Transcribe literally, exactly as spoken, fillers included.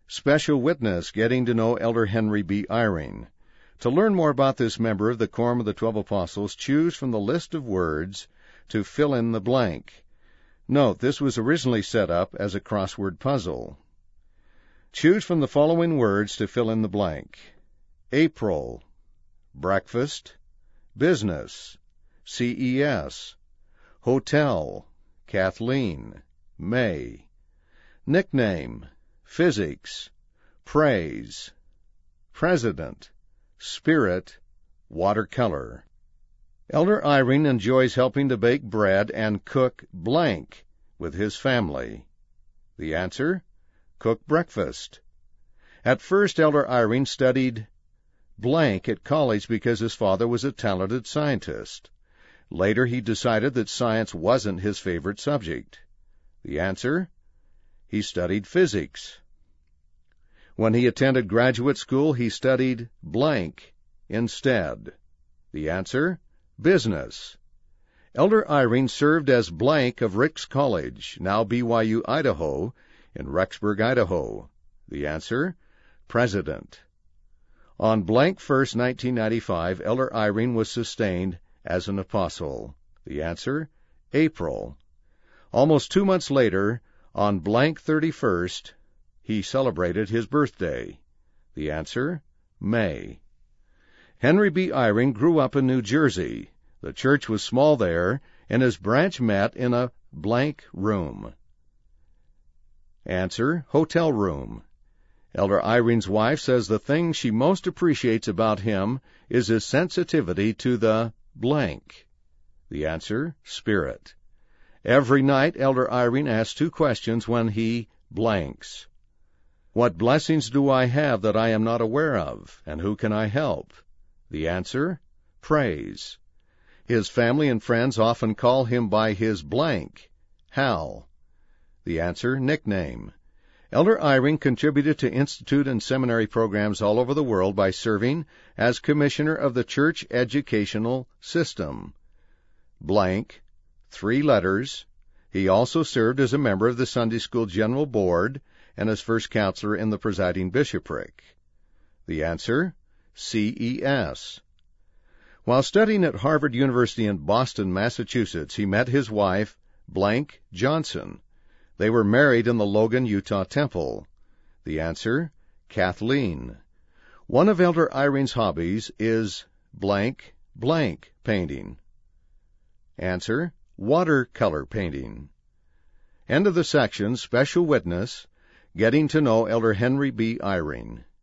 Special Witness, Getting to Know Elder Henry B. Eyring. To learn more about this member of the Quorum of the Twelve Apostles, choose from the list of words to fill in the blank. Note, this was originally set up as a crossword puzzle. Choose from the following words to fill in the blank. April, breakfast, business, C E S, hotel, Kathleen, May, nickname, physics, praise, president, spirit, watercolor. Elder Eyring enjoys helping to bake bread and cook blank with his family. The answer? Cook breakfast. At first, Elder Eyring studied blank at college because his father was a talented scientist. Later, he decided that science wasn't his favorite subject. The answer? He studied physics. When he attended graduate school, he studied blank instead. The answer? Business. Elder Eyring served as blank of Ricks College, now B Y U, Idaho, in Rexburg, Idaho. The answer? President. On blank first, nineteen ninety-five, Elder Eyring was sustained as an apostle. The answer? April. Almost two months later, on blank thirty-first, he celebrated his birthday. The answer? May. Henry B. Eyring grew up in New Jersey. The church was small there, and his branch met in a blank room. Answer: hotel room. Elder Eyring's wife says the thing she most appreciates about him is his sensitivity to the blank. The answer: spirit. Every night, Elder Eyring asks two questions when he blanks. What blessings do I have that I am not aware of, and who can I help? The answer: praise. His family and friends often call him by his blank, Hal. The answer: nickname. Elder Eyring contributed to institute and seminary programs all over the world by serving as commissioner of the church educational system. Blank, three letters. He also served as a member of the Sunday School General Board and as first counselor in the presiding bishopric. The answer: C E S. While studying at Harvard University in Boston, Massachusetts, he met his wife, blank Johnson. They were married in the Logan, Utah temple. The answer: Kathleen. One of Elder Eyring's hobbies is blank blank painting. Answer: watercolor painting. End of the section. Special Witness, Getting to Know Elder Henry B. Eyring.